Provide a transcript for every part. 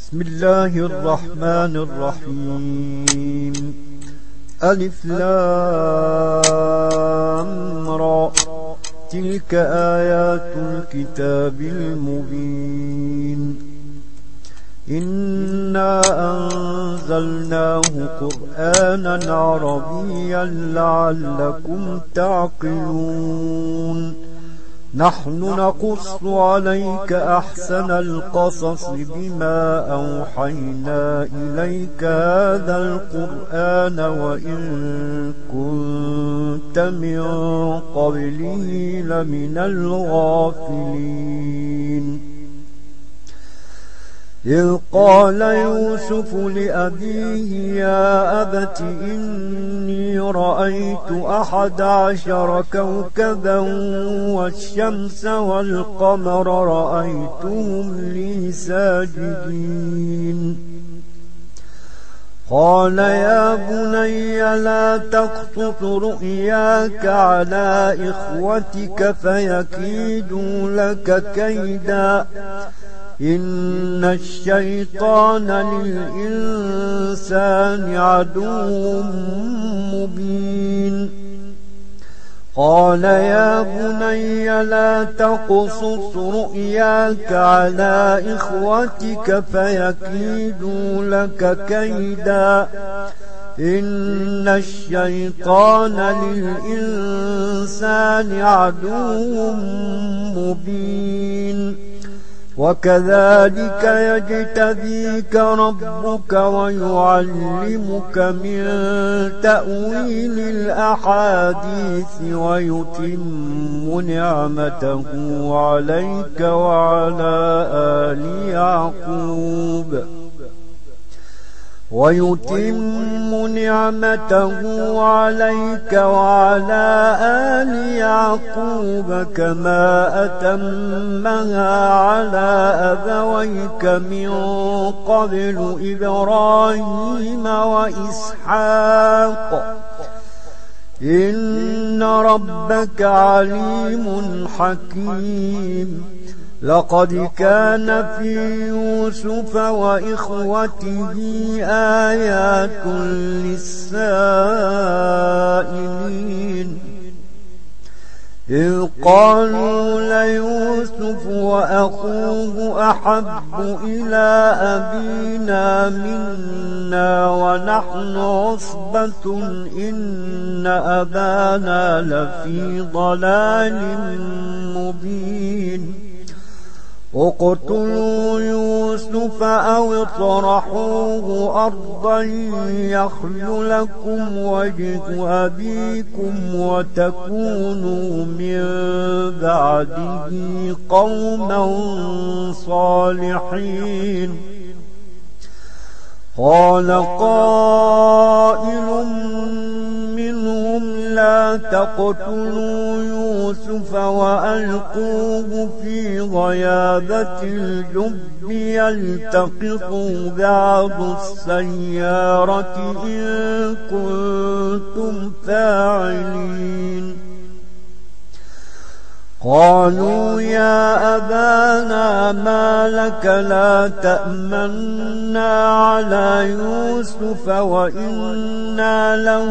بسم الله الرحمن الرحيم. ألف لام را، تلك آيات الكتاب المبين. إنا أنزلناه قرآنا عربيا لعلكم تعقلون. نحن نقص عليك أحسن القصص بما أوحينا إليك هذا القرآن وإن كنت من قبله لمن الغافلين. إذ قال يوسف لأبيه يا أبت إني رأيت 11 كوكبا والشمس والقمر رأيتهم لي ساجدين. قال يا بني لا تقصص رؤياك على إخوتك فيكيدوا لك كيدا إن الشيطان للإنسان عدو مبين. قال يا بني لا تقصص رؤياك على إخوتك فيكيدوا لك كيدا إن الشيطان للإنسان عدو مبين. وكذلك يجتبيك ربك ويعلمك من تأويل الأحاديث ويتم نعمته عليك وعلى آل يعقوب كما أتمها على أبويك من قبل إبراهيم وإسحاق إن ربك عليم حكيم. لقد كان في يوسف وإخوته آيات للسائلين. إذ قالوا ليوسف وأخوه أحب إلى أبينا منا ونحن عصبة إن أبانا لفي ضلال مبين. اقتلوا يوسف أو اطرحوه أرضا يخل لكم وجه أبيكم وتكونوا من بعده قوما صالحين. قال قائل منهم لا تقتلوا يوسف وألقوه في غيابة الجب يلتقطوا بعض السيارة إن كنتم فاعلين. قالوا يا أبانا ما لك لا تأمنا على يوسف وإنا له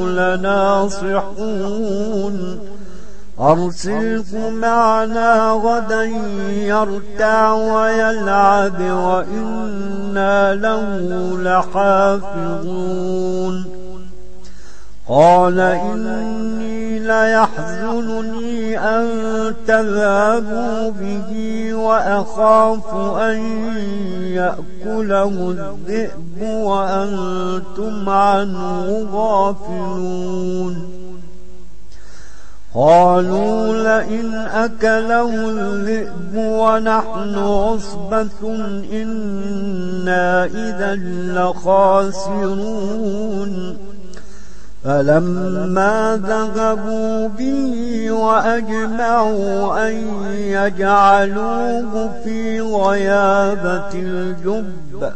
لناصحون. أرسله معنا غدا يرتع ويلعب وإنا له لحافظون. قال إني ليحزنني أن تذهبوا به وأخاف أن يأكله الذئب وأنتم عنه غافلون. قالوا لئن أكله الذئب ونحن عصبة إنا إذا لخاسرون. فلما ذهبوا به وأجمعوا أن يجعلوه في غيابة الجب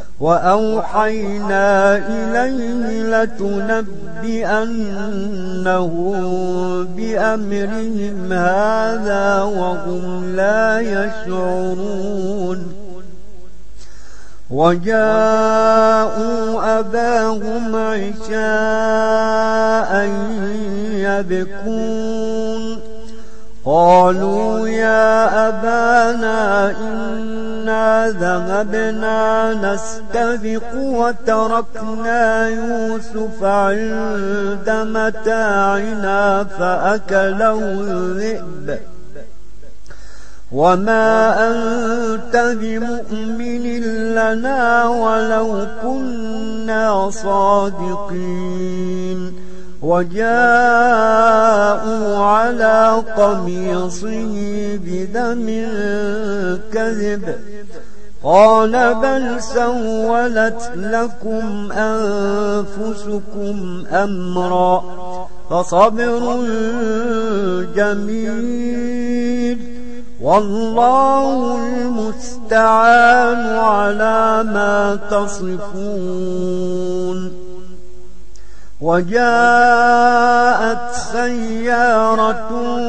وأوحينا إليه لتنبئنهم بأمرهم هذا وهم لا يشعرون. وجاءوا أباهم عشاء يبكون قالوا يا أبانا إنا ذهبنا نستبق وتركنا يوسف عند متاعنا فأكله الذئب وما أنت بمؤمن لنا ولو كنا صادقين وجاءوا على قميصه بدم كذب قال بل سولت لكم أنفسكم أمرا فصبر جميل والله المستعان على ما تصفون وجاءت سيارة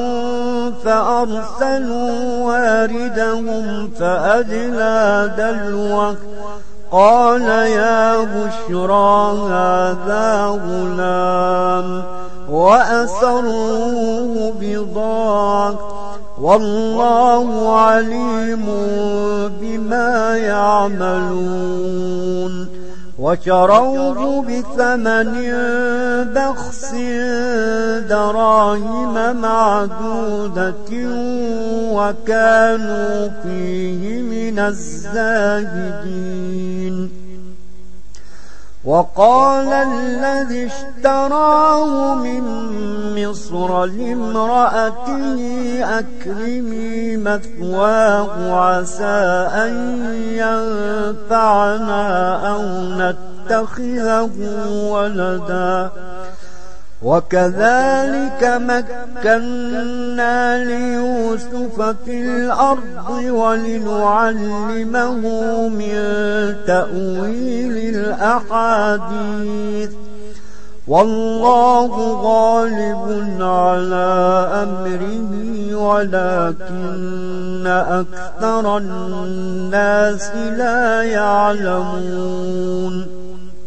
فأرسلوا واردهم فأدلى دلوه قال يا بشرى هذا غلام وأسروه بضاعة والله عليم بما يعملون وشروه بثمن بخس دراهم معدودة وكانوا فيه من الزاهدين وقال الذي اشتراه من مصر لامرأته أكرمي مثواه عسى أن ينفعنا أو نتخذه ولدا وكذلك مكنا ليوسف في الأرض ولنعلمه من تأويل الأحاديث والله غالب على أمره ولكن أكثر الناس لا يعلمون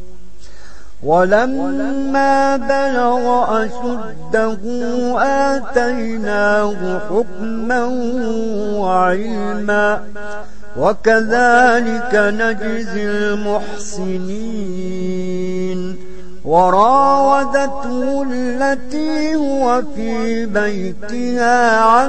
ولما بلغ أشده آتيناه حكما وعلما وكذلك نجزي المحسنين وراودته التي هو في بيتها عن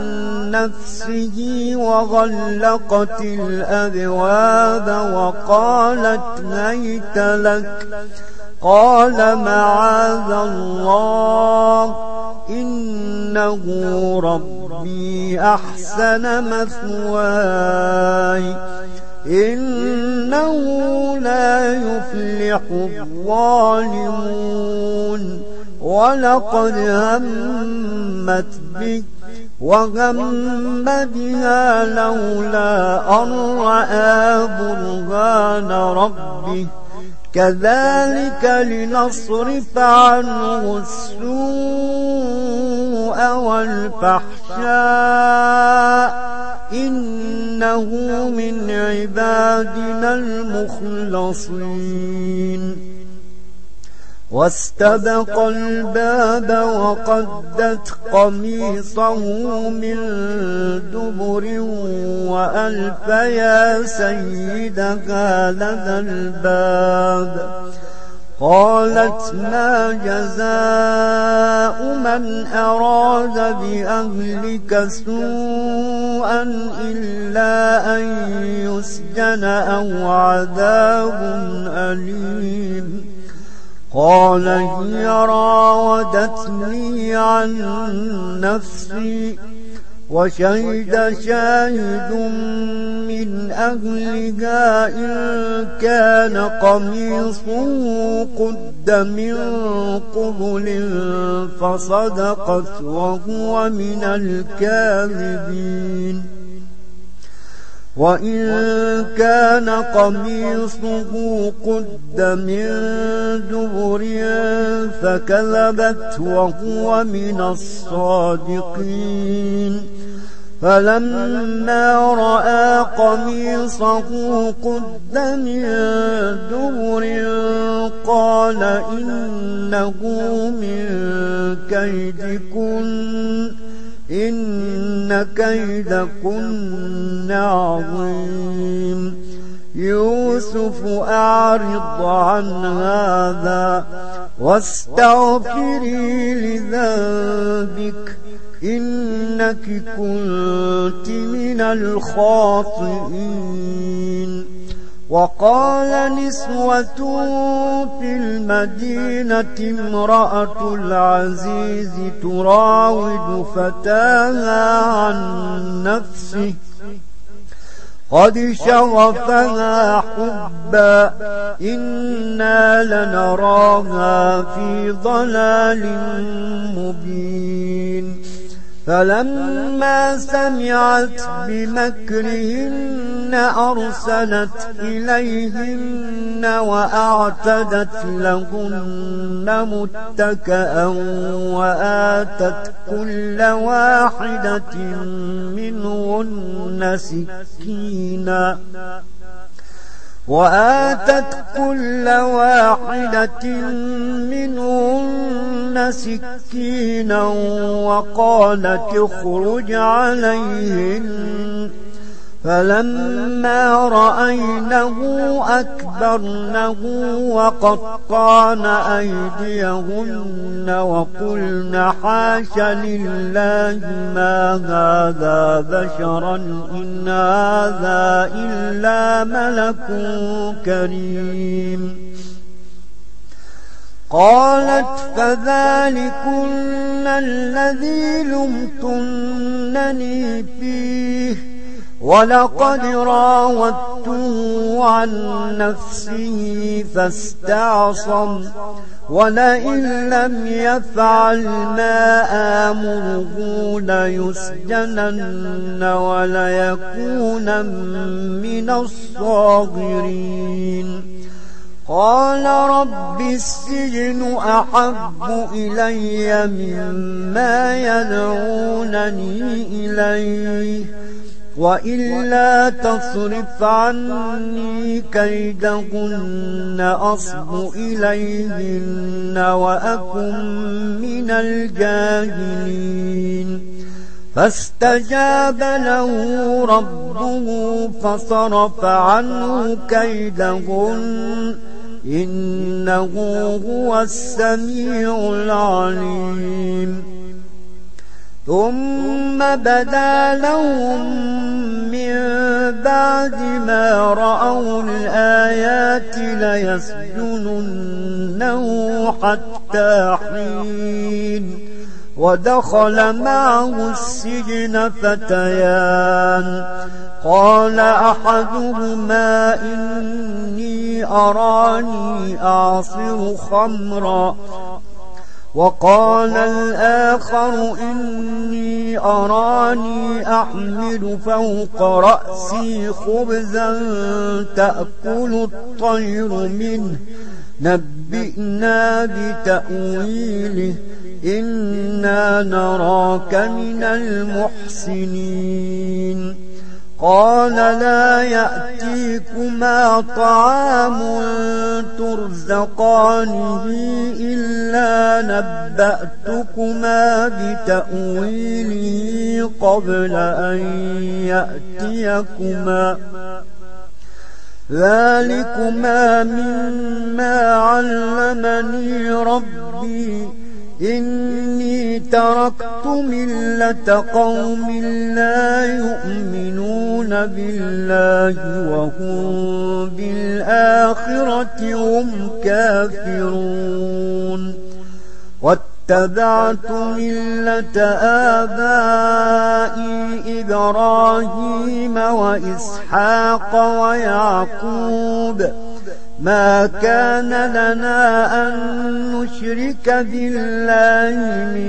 نفسه وغلقت الأبواب وقالت هيت لك قال معاذ الله إنه ربي أحسن مثواي إنه لا يفلح الظالمون ولقد همت به وهم بها لولا أن رأى برهان ربه كذلك لنصرف عنه السوء والفحشاء إنه من عبادنا المخلصين واستبق الباب وقدت قميصه من دبر وألف يا سيدها لدى الباب قالت ما جزاء من أراد بأهلك سوءا إلا أن يسجن أو عذاب أليم قال هي راودتني عن نفسي وشهد شاهد من أهلها إن كان قميصه قد من قبل فصدقت وهو من الكاذبين وإن كان قميصه قد من دبر فكذبت وهو من الصادقين فلما رأى قميصه قد من دبر قال إنه من كيدكن إن كيدكن عظيم يوسف أعرض عن هذا واستغفري لذنبك إنك كنت من الخاطئين. وقال نسوة في المدينة امرأة العزيز تراود فتاها عن نفسه قد شغفها حبا إنا لنراها في ضلال مبين. فلما سمعت بمكرهن أرسلت إليهن وأعتدت لهن متكئا وآتت كل واحدة منهن سكينا وقالت اخرج عليهن. فلما رأينه أكبرنه وقطعن أيديهن وقلن حاش لله ما هذا بشرا إن هذا إلا ملك كريم. قالت فذلكن الذي لمتنني فيه ولقد راودته عن نفسه فاستعصم ولئن لم يفعل ما آمره ليسجنن وليكون من الصاغرين. قال رب السجن أحب إلي مما يدعونني إليه وإلا تصرف عني كيدهن أصب إليهن وأكن من الجاهلين. فاستجاب له ربه فصرف عنه كيدهن إنه هو السميع العليم. ثم بدا لهم من بعد ما رأوا الآيات ليسجننه حتى حين. ودخل معه السجن فتيان قال أحدهما إني أراني أعصر خمرا وقال الآخر إني أراني أحمل فوق رأسي خبزا تأكل الطير منه نبئنا بتأويله إنا نراك من المحسنين. قال لا يأتيكما طعام ترزقانه إلا نبأتكما بتأويله قبل أن يأتيكما ذلكما مما علمني ربي إني تركت ملة قوم لا يؤمنون بالله وهم بالآخرة هم كافرون. واتبعت ملة آبائي إبراهيم وإسحاق ويعقوب ما كان لنا أن نشرك بالله من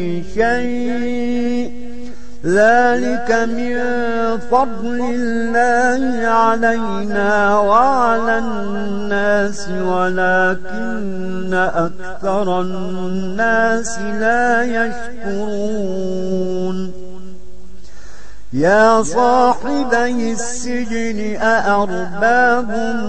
شيء ذلك من فضل الله علينا وعلى الناس ولكن أكثر الناس لا يشكرون. يا صاحبي السجن أأرباب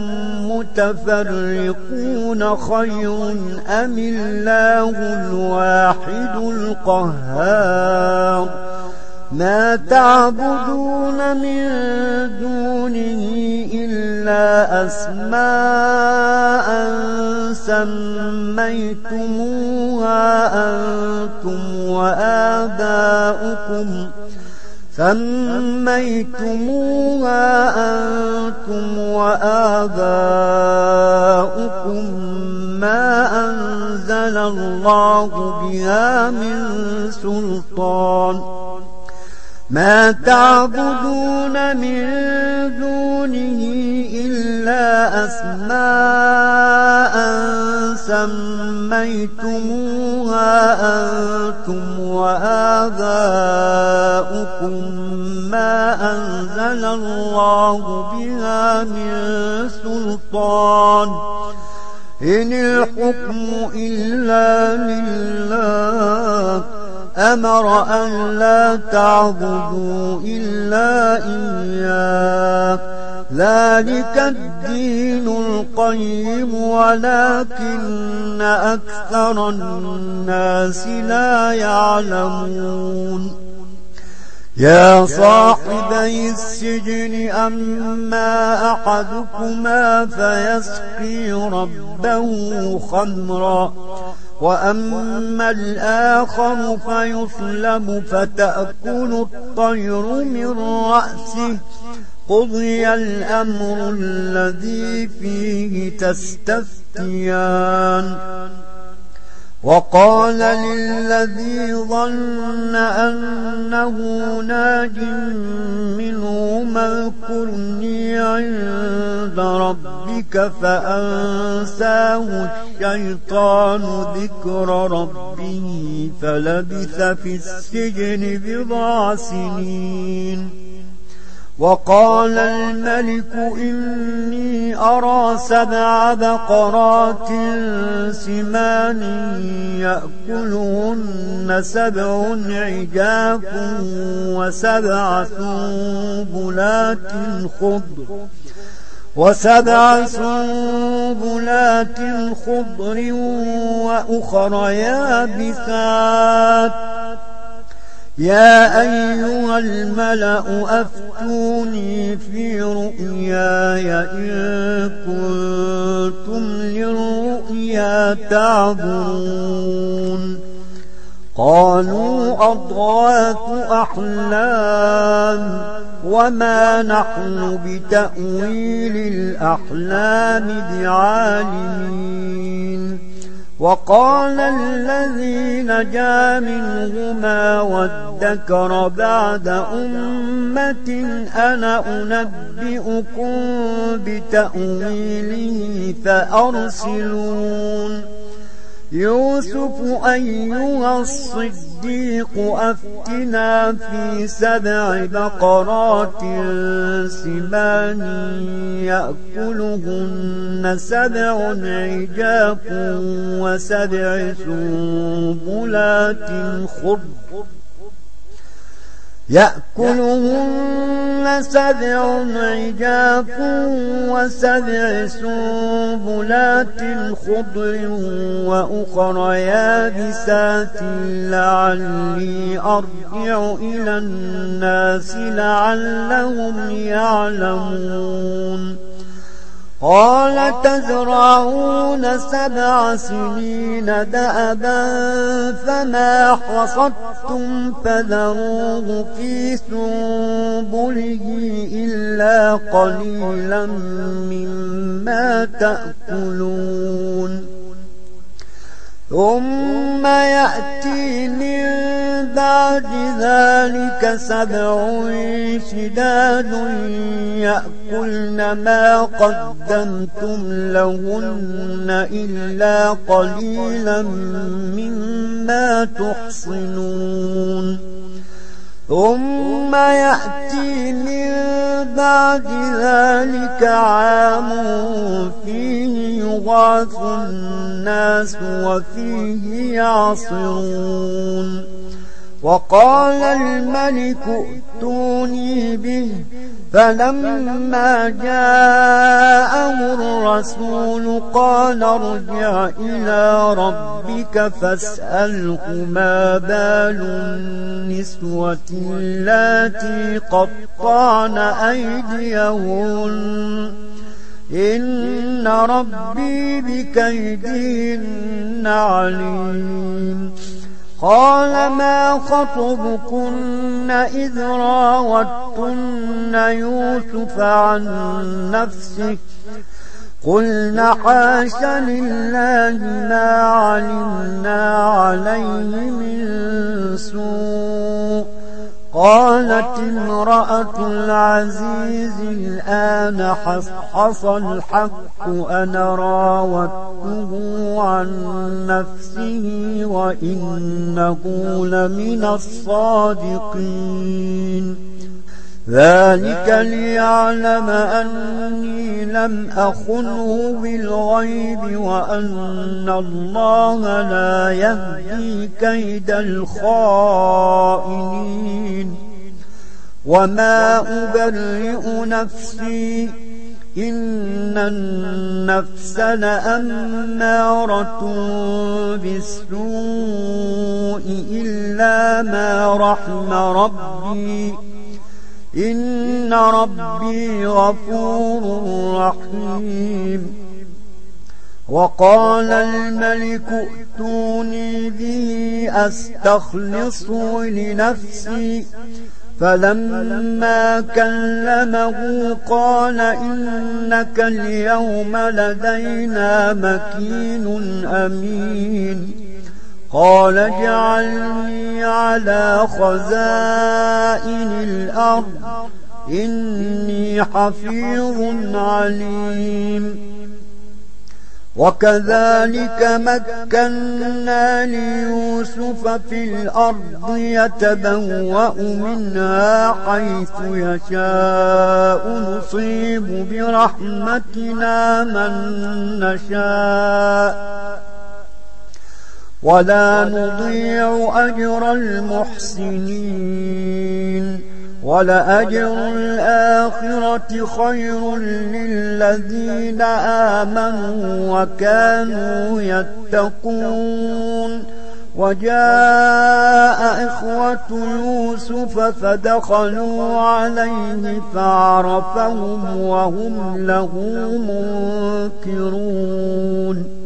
متفرقون خير أم الله الواحد القهار ما تعبدون من دونه إلا أسماء سميتموها أنتم وآباؤكم ما أنزل الله بها من سلطان ما تعبدون من دونه إلا أسماء سميتموها أنتم وآباؤكم ما أنزل الله بها من سلطان إن الحكم إلا لله أمر أن لا تعبدوا إلا إياه ذلك الدين القيم ولكن أكثر الناس لا يعلمون يا صاحبي السجن أما أحدكما فيسقي ربه خمرا وأما الآخر فيصلب فتأكل الطير من رأسه قضي الأمر الذي فيه تستفتيان وقال للذي ظن أنه ناج منهما اذكرني عند ربك فأنساه الشيطان ذكر ربه فلبث في السجن بضع سنين وقال الملك إني أرى 7 بقرات سمان يأكلهن 7 عجاف و7 سنبلات خضر وأخر يابسات يا أيها الملأ أفتوني في رؤياي إن كنتم للرؤيا تعبرون قالوا أضغاث أحلام وما نحن بتأويل الأحلام بعالمين وقال الذي نجا منهما وادكر بعد أمة أنا أنبئكم بتأويله فأرسلون يوسف أيها الصديق أفتنا في 7 بقرات سمان يأكلهن 7 عجاف و7 سنبلات خضر يأكلهن 7 عجاف و7 سنبلات خضر وأخر يابسات لعلي أرجع إلى الناس لعلهم يعلمون قال تزرعون 7 سنين دأبا فما حصدتم فذروه في سنبله إلا قليلا مما تأكلون ثم يأتي من بعد ذلك 7 شداد يأكلن ما قدمتم لهن إلا قليلا مما تحصنون ثم يأتي من بعد ذلك عام فيه يغاث الناس وفيه يعصرون وقال الملك ائتوني به فلما جاءه الرسول قال ارجع إلى ربك فاسأله ما بال النسوة اللاتي قطعن أيديهن إن ربي بكيدهن عليم. قال ما خطبكن إذ راوتن يوسف عن نفسه قلنا حاش لله ما علمنا عليه من سوء. قالت امرأة العزيز الآن حصحص الحق أنا راودته عن نفسه وإنه لمن الصادقين. ذلك ليعلم أني لم أخنه بالغيب وأن الله لا يهدي كيد الخائنين. وما أبرئ نفسي إن النفس لأمارة بالسوء إلا ما رحم ربي إن ربي غفور رحيم. وقال الملك ائتوني به أستخلصه لنفسي فلما كلمه قال إنك اليوم لدينا مكين أمين. قال اجعلني على خزائن الأرض إني حفيظ عليم. وكذلك مكنا ليوسف في الأرض يتبوأ منها حيث يشاء نصيب برحمتنا من نشاء ولا نضيع أجر المحسنين. ولأجر الآخرة خير للذين آمنوا وكانوا يتقون. وجاء إخوة يوسف فدخلوا عليه فعرفهم وهم له منكرون.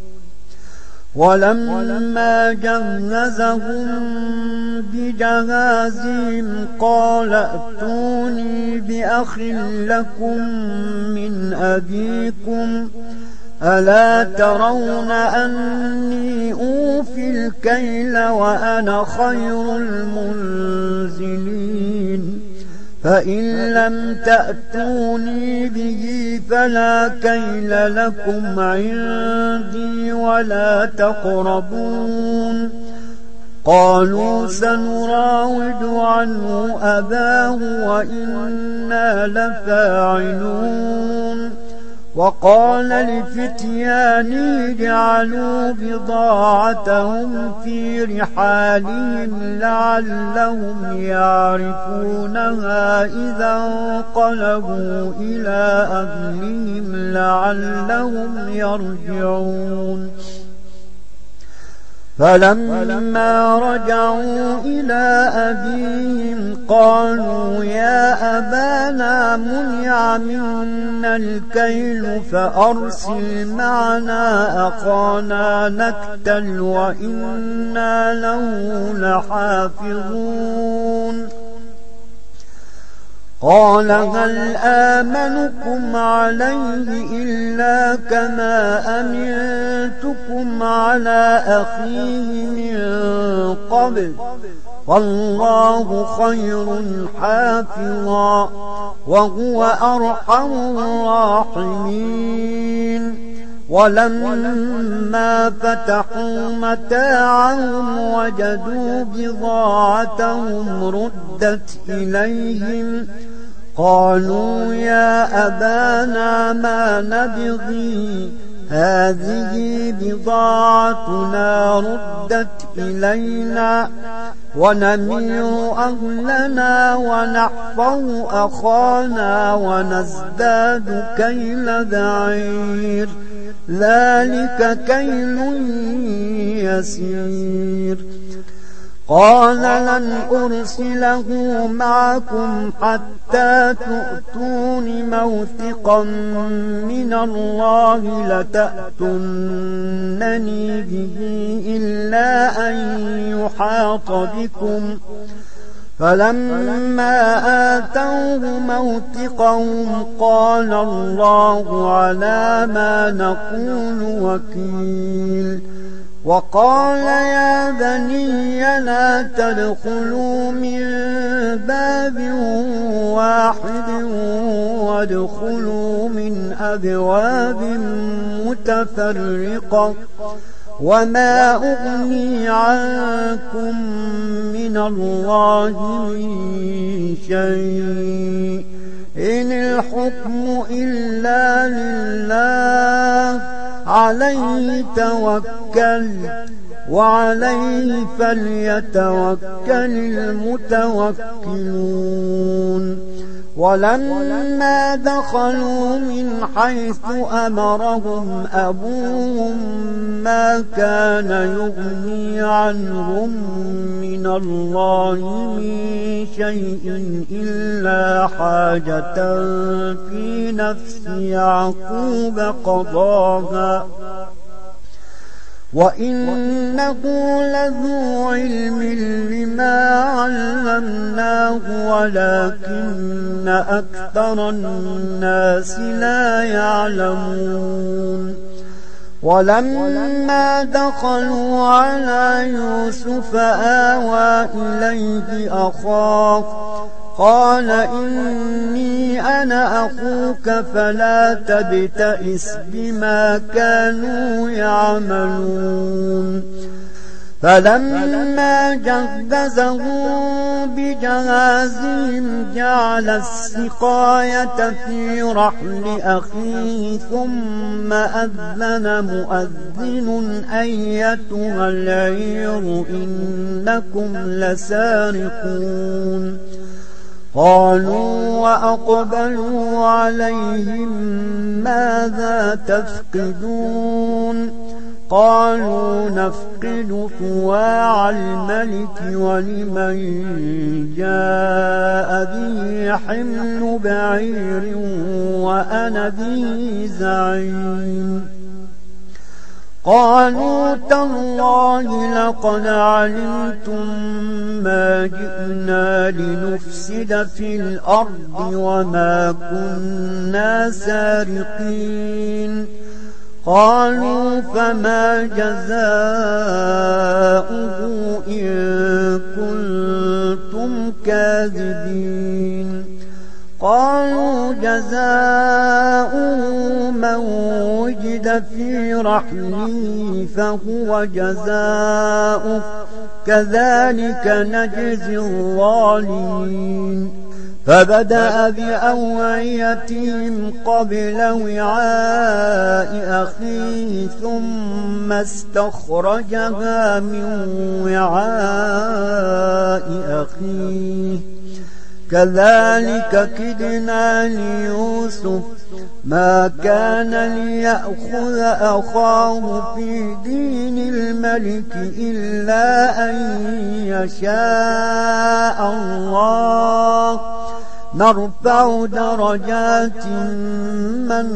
ولما جهزهم بجهازهم قال ائتوني بأخ لكم من أبيكم ألا ترون أني أوفي الكيل وأنا خير المنزلين. فإن لم تأتوني به فلا كيل لكم عندي ولا تقربون. قالوا سنراود عنه أباه وإنا لفاعلون. وقال لفتيانه اجعلوا بضاعتهم في رحالهم لعلهم يعرفونها إذا انقلبوا إلى أهلهم لعلهم يرجعون. فلما رجعوا إلى أبيهم قالوا يا أبانا منع منا الكيل فأرسل معنا أخانا نكتل وإنا له لحافظون. قال هل آمنكم عليه إلا كما أمنتكم على أخيه من قبل والله خير حافظا وهو أرحم الراحمين. ولما فتحوا متاعهم وجدوا بضاعتهم ردت إليهم قالوا يا أبانا ما نبغي هذه بضاعتنا ردت إلينا ونمير أهلنا ونحفظ أخانا ونزداد كيل بعير ذلك كيل يسير قال لن أرسله معكم حتى تؤتون موثقا من الله لتأتونني به إلا أن يحاط بكم فلما آتوه موثقهم قال الله على ما نقول وكيل وقال يا بني لا تدخلوا من باب واحد وادخلوا من أبواب متفرقة وما أغني عنكم من الله من شيء إن الحكم إلا لله عليه توكل وعليه فليتوكل المتوكلون ولما دخلوا من حيث أمرهم أبوهم ما كان يغني عنهم من الله من شيء إلا حاجة في نفس يعقوب قضاها وإنه لذو علم لما علمناه ولكن أكثر الناس لا يعلمون ولما دخلوا على يوسف آوى إليه أخاه قال إني أنا أخوك فلا تبتئس بما كانوا يعملون فلما جهزهم بجهازهم جعل السقاية في رحل أخيه ثم أذن مؤذن أيتها العير إنكم لسارقون قالوا وأقبلوا عليهم ماذا تفقدون قالوا نفقد صواع الملك ولمن جاء به حمل بعير وأنا به زعيم قالوا تالله لقد علمتم ما جئنا لنفسد في الأرض وما كنا سارقين قالوا فما جزاؤه إن كنتم كاذبين قالوا جزاؤه من وجد في رحله فهو جزاؤه كذلك نجزي الظالمين فبدأ بأوعيتهم قبل وعاء أخيه ثم استخرجها من وعاء أخيه كذلك كدنا ليوسف ما كان ليأخذ أخاه في دين الملك إلا أن يشاء الله نرفع درجات من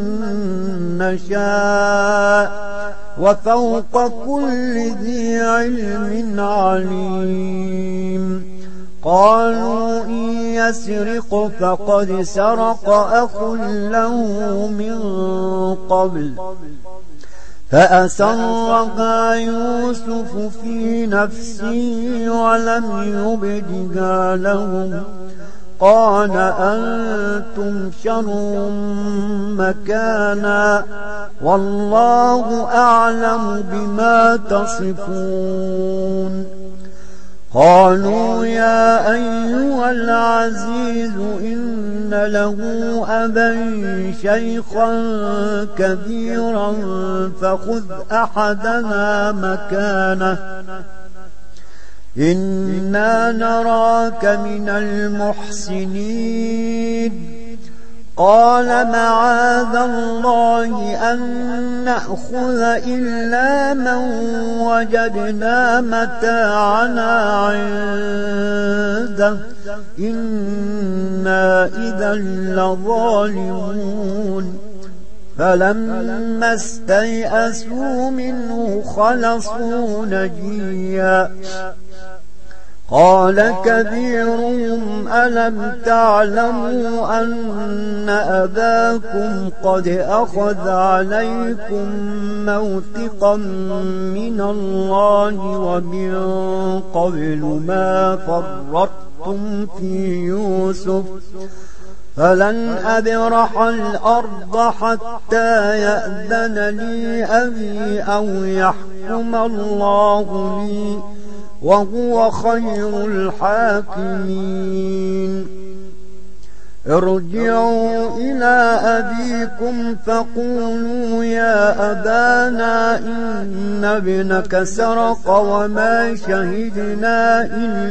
نشاء وفوق كل ذي علم عليم قالوا إن يسرق فقد سرق أخ له من قبل فأسرها يوسف في نفسه ولم يبدها لهم قال أنتم شر مكانا والله أعلم بما تصفون قالوا يا أيها العزيز إن له أبا شيخا كبيرا فخذ أحدنا مكانه إنا نراك من المحسنين قال معاذ الله أن نأخذ إلا من وجدنا متاعنا عنده إنا إذا لظالمون فلما استيئسوا منه خلصوا نجيا قال كبيرهم ألم تعلموا أن أباكم قد أخذ عليكم موثقا من الله ومن قبل ما فرطتم في يوسف فلن أبرح الأرض حتى يأذن لي أبي أو يحكم الله لي وهو خير الحاكمين ارجعوا إلى أبيكم فقولوا يا أبانا إن ابنك سرق وما شهدنا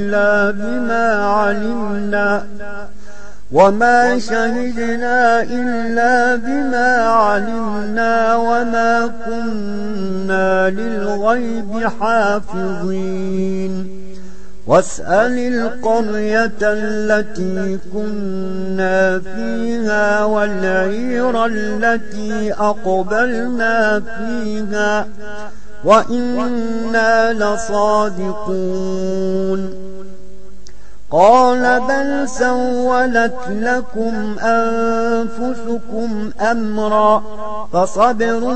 إلا بما علمنا وما كنا للغيب حافظين واسأل القرية التي كنا فيها والعير التي أقبلنا فيها وإنا لصادقون قال بل سولت لكم أنفسكم أمرا فصبر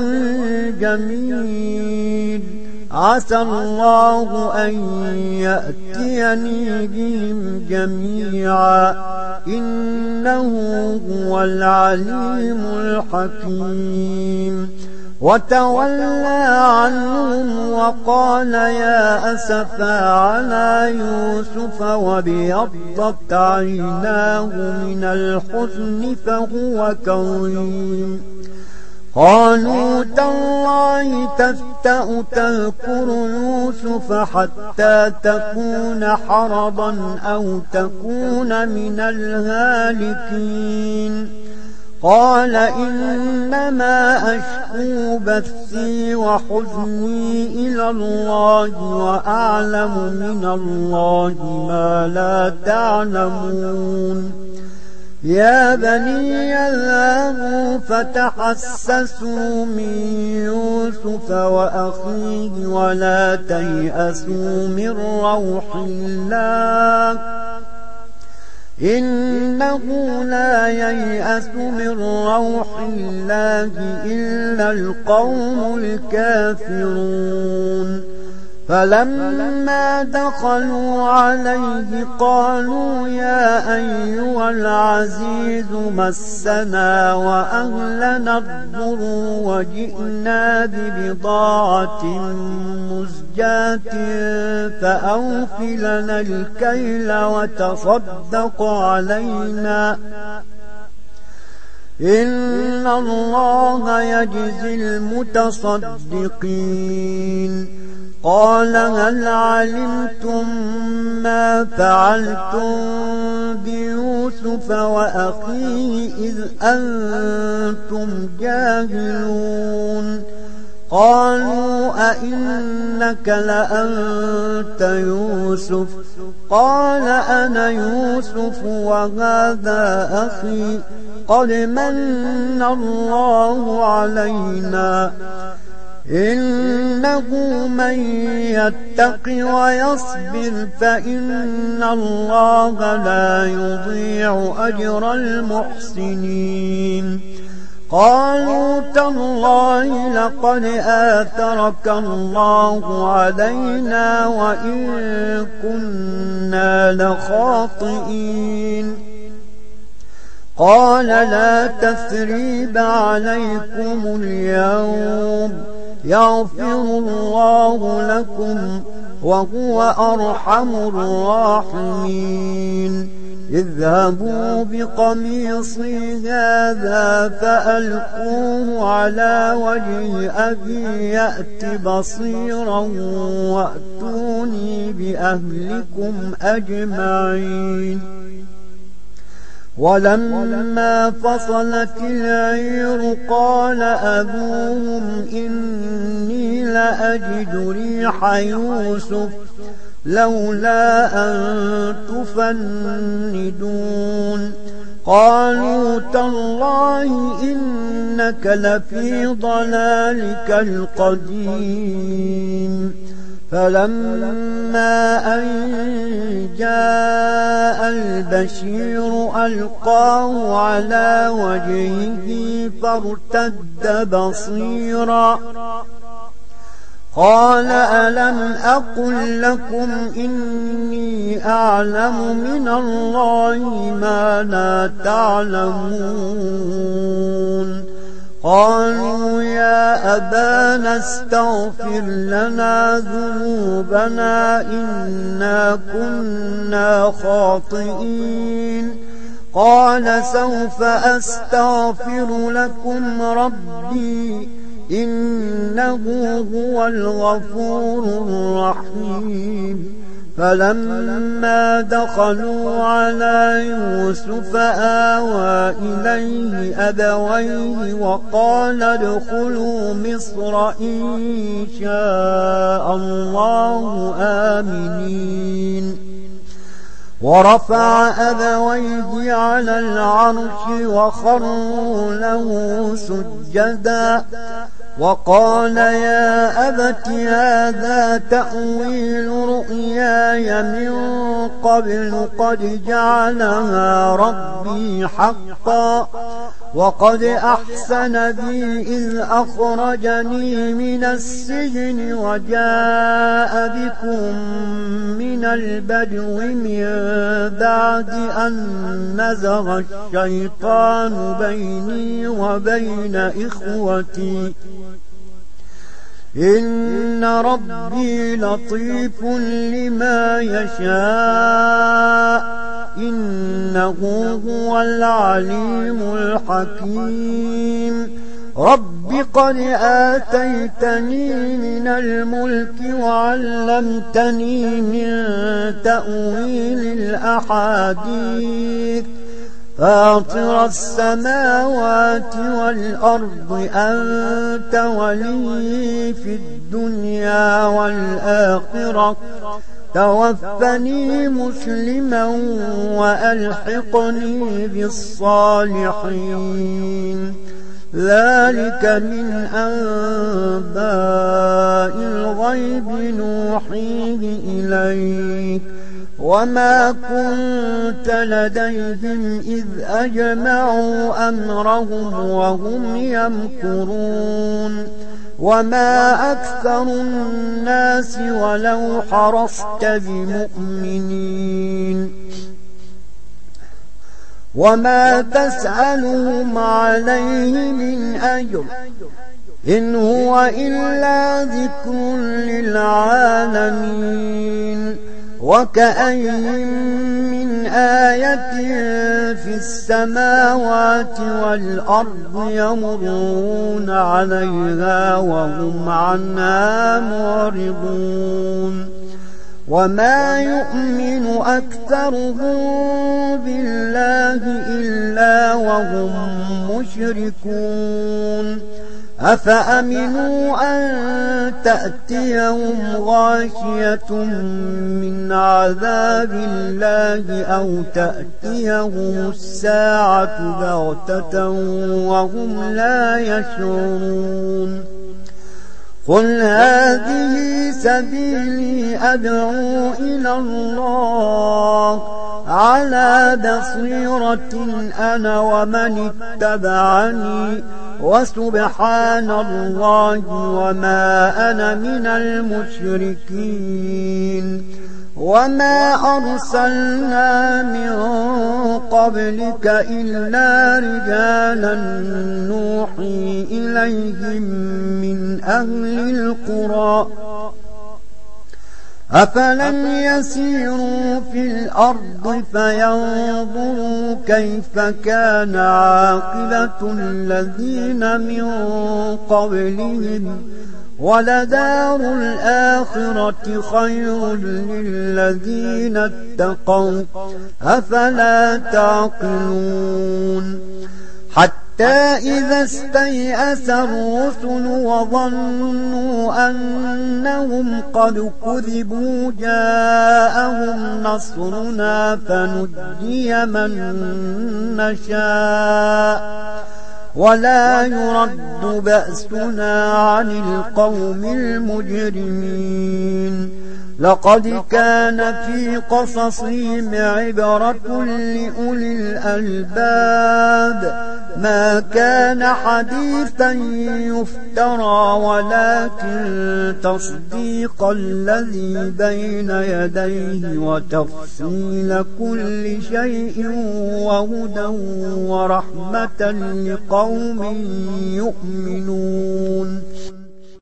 جميل عسى الله أن يأتيني بهم جميعا إنه هو العليم الحكيم وتولى عنهم وقال يا أسفى على يوسف وابيضت عيناه من الحزن فهو كظيم قالوا تالله تفتأ تذكر يوسف حتى تكون حرضا أو تكون من الهالكين قال إنما أشكو بثي وحزني إلى الله وأعلم من الله ما لا تعلمون يا بني اذهبوا فتحسسوا من يوسف وأخيه ولا تيأسوا من روح الله إنه لا ييأس من روح الله إلا القوم الكافرون فلما دخلوا عليه قالوا يا أيها العزيز مسنا وأهلنا الضر وجئنا ببضاعة مزجاة فأوف لنا الكيل وتصدق علينا إن الله يجزي المتصدقين قال هل علمتم ما فعلتم بيوسف وأخيه إذ أنتم جاهلون قالوا أئنك لأنت يوسف قال أنا يوسف وهذا أخي قد من الله علينا إنه من يتق ويصبر فإن الله لا يضيع أجر المحسنين قالوا تالله لقد آثرك الله علينا وإن كنا لخاطئين قال لا تثريب عليكم اليوم يغفر الله لكم وهو أرحم الراحمين اذهبوا بقميصي هذا فألقوه على وجه أبي يأت بصيرا وأتوني بأهلكم أجمعين. ولما فصلت العير قال أبوهم إني لأجد ريح يوسف لولا أن تفندون. قالوا تالله إنك لفي ضلالك القديم. فلما أن جاء البشير ألقاه على وجهه فارتد بصيرا قال ألم أقل لكم إني أعلم من الله ما لا تعلمون. قالوا يا أبانا استغفر لنا ذنوبنا إنا كنا خاطئين. قال سوف أستغفر لكم ربي إنه هو الغفور الرحيم. فلما دخلوا على يوسف آوى إليه أبويه وقال ادخلوا مصر إن شاء الله آمنين. ورفع أبويه على العرش وخروا له سجدا وقال يا أبت هذا تأويل رؤياي من قبل قد جعلها ربي حقا وقد أحسن بي إذ أخرجني من السجن وجاء بكم من البدو من بعد أن نزغ الشيطان بيني وبين إخوتي إن ربي لطيف لما يشاء إنه هو العليم الحكيم. رب قد آتيتني من الملك وعلمتني من تأويل الأحاديث فاطر السماوات والأرض أنت ولي في الدنيا والآخرة توفني مسلما وألحقني بالصالحين. ذلك من أنباء الغيب نوحيه إليك وما كنت لديهم إذ أجمعوا أمرهم وهم يمكرون. وما أكثر الناس ولو حرصت بمؤمنين وما تسألهم عليه من أجر إن هو إلا ذكر للعالمين. وكأين من آية في السماوات والأرض يمرون عليها وهم عنها معرضون. وما يؤمن أكثرهم بالله إلا وهم مشركون. أفأمنوا أن تأتيهم غاشية من عذاب الله أو تأتيهم الساعة بغتة وهم لا يشعرون. قل هذه سبيلي أدعو إلى الله على بصيرة أنا ومن اتبعني وسبحان الله وما أنا من المشركين. وما أرسلنا من قبلك إلا رجالا نوحي إليهم من أهل القرى أفلم يسيروا في الأرض فينظروا كيف كان عاقبة الذين من قبلهم ولدار الآخرة خير للذين اتقوا أفلا تعقلون حتى إذا استيأس الرسل وظنوا أنهم قد كذبوا جاءهم نصرنا فنجي من نشاء ولا يرد بأسنا عن القوم المجرمين لقد كان في قصصهم عبرة لأولي الألباب ما كان حديثا يفترى ولكن تصديق الذي بين يديه وتفصيل كل شيء وهدى ورحمة لقوم يؤمنون